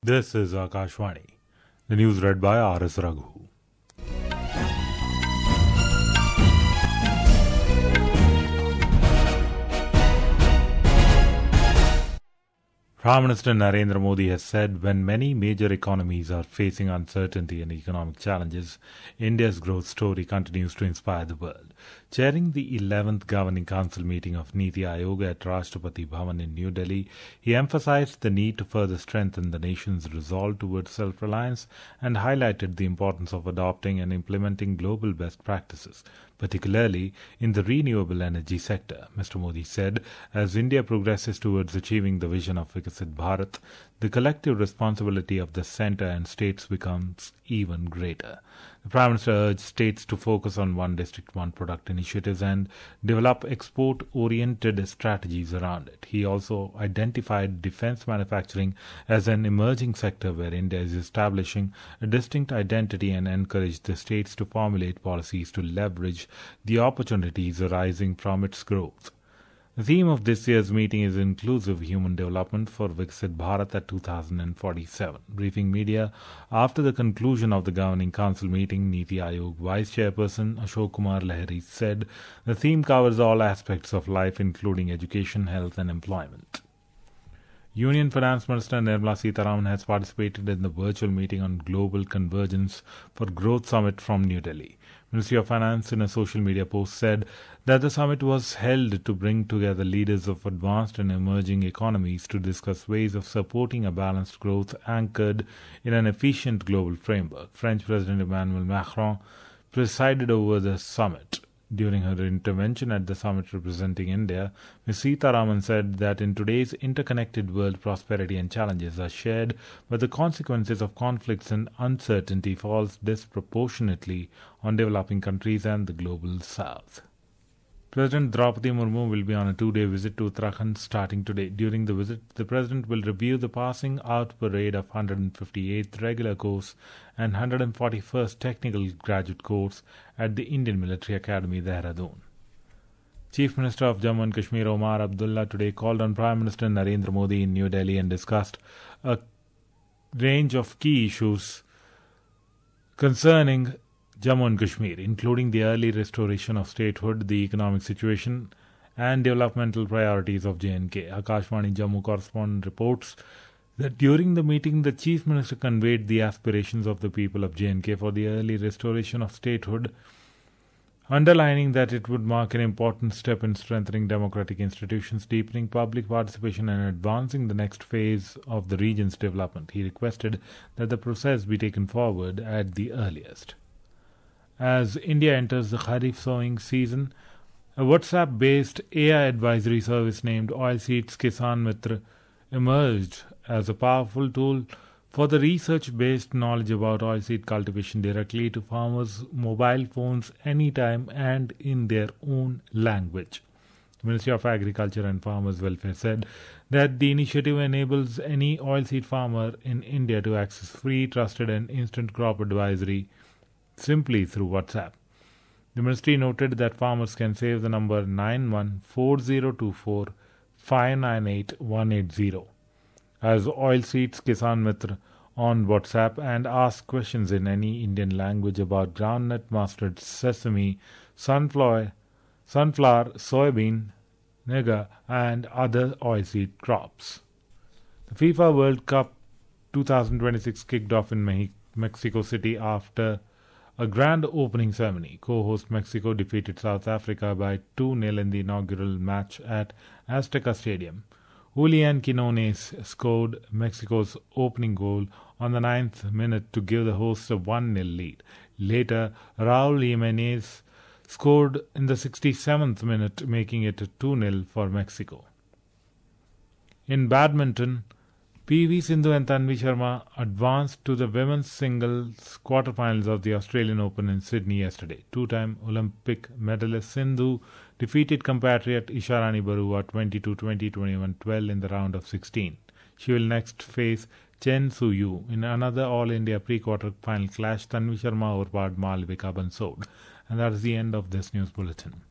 This is Akashvani. The news read by R.S. Raghu. Prime Minister Narendra Modi has said when many major economies are facing uncertainty and economic challenges, India's growth story continues to inspire the world. Chairing the 11th Governing Council meeting of Niti Aayog at Rashtrapati Bhavan in New Delhi, he emphasized the need to further strengthen the nation's resolve towards self-reliance and highlighted the importance of adopting and implementing global best practices, particularly in the renewable energy sector. Mr. Modi said, as India progresses towards achieving the vision of Viksit Bharat, the collective responsibility of the centre and states becomes even greater. The Prime Minister urged states to focus on one district, one product initiatives and develop export-oriented strategies around it. He also identified defence manufacturing as an emerging sector where India is establishing a distinct identity and encouraged the states to formulate policies to leverage the opportunities arising from its growth. The theme of this year's meeting is Inclusive Human Development for Viksit Bharat at 2047. Briefing media after the conclusion of the Governing Council meeting, Niti Aayog Vice Chairperson Ashok Kumar Lahiri said the theme covers all aspects of life including education, health and employment. Union Finance Minister Nirmala Sitharaman has participated in the virtual meeting on Global Convergence for Growth Summit from New Delhi. Ministry of Finance in a social media post said that the summit was held to bring together leaders of advanced and emerging economies to discuss ways of supporting a balanced growth anchored in an efficient global framework. French President Emmanuel Macron presided over the summit. During her intervention at the summit representing India, Ms. Sitharaman said that in today's interconnected world, prosperity and challenges are shared, but the consequences of conflicts and uncertainty falls disproportionately on developing countries and the global south. President Draupadi Murmu will be on a two-day visit to Uttarakhand starting today. During the visit, the President will review the passing out parade of 158th regular course and 141st technical graduate course at the Indian Military Academy, Dehradun. Chief Minister of Jammu and Kashmir Omar Abdullah today called on Prime Minister Narendra Modi in New Delhi and discussed a range of key issues concerning Jammu and Kashmir, including the early restoration of statehood, the economic situation and developmental priorities of J&K. Akashvani Jammu correspondent reports that during the meeting, the Chief Minister conveyed the aspirations of the people of J&K for the early restoration of statehood, underlining that it would mark an important step in strengthening democratic institutions, deepening public participation and advancing the next phase of the region's development. He requested that the process be taken forward at the earliest. As India enters the Kharif sowing season, a WhatsApp-based AI advisory service named Oilseeds Kisan Mitra emerged as a powerful tool for the research-based knowledge about oilseed cultivation directly to farmers' mobile phones anytime and in their own language. The Ministry of Agriculture and Farmers Welfare said that the initiative enables any oilseed farmer in India to access free, trusted and instant crop advisory simply through WhatsApp. The ministry noted that farmers can save the number 914024 598 180 as Oilseeds Kisan Mitra on WhatsApp and ask questions in any Indian language about groundnut, mustard, sesame, sunflower, soybean, nega and other oilseed crops. The FIFA World Cup 2026 kicked off in Mexico City after a grand opening ceremony. Co-host Mexico defeated South Africa by 2-0 in the inaugural match at Azteca Stadium. Julian Quinones scored Mexico's opening goal on the 9th minute to give the hosts a 1-0 lead. Later, Raul Jimenez scored in the 67th minute, making it 2-0 for Mexico. In badminton, PV Sindhu and Tanvi Sharma advanced to the women's singles quarterfinals of the Australian Open in Sydney yesterday. Two-time Olympic medalist Sindhu defeated compatriot Isharani Barua 22-20, 21-12 in the round of 16. She will next face Chen Su-yu in another All-India pre-quarter final clash. Tanvi Sharma overpowered Malvika Bansod. And that is the end of this news bulletin.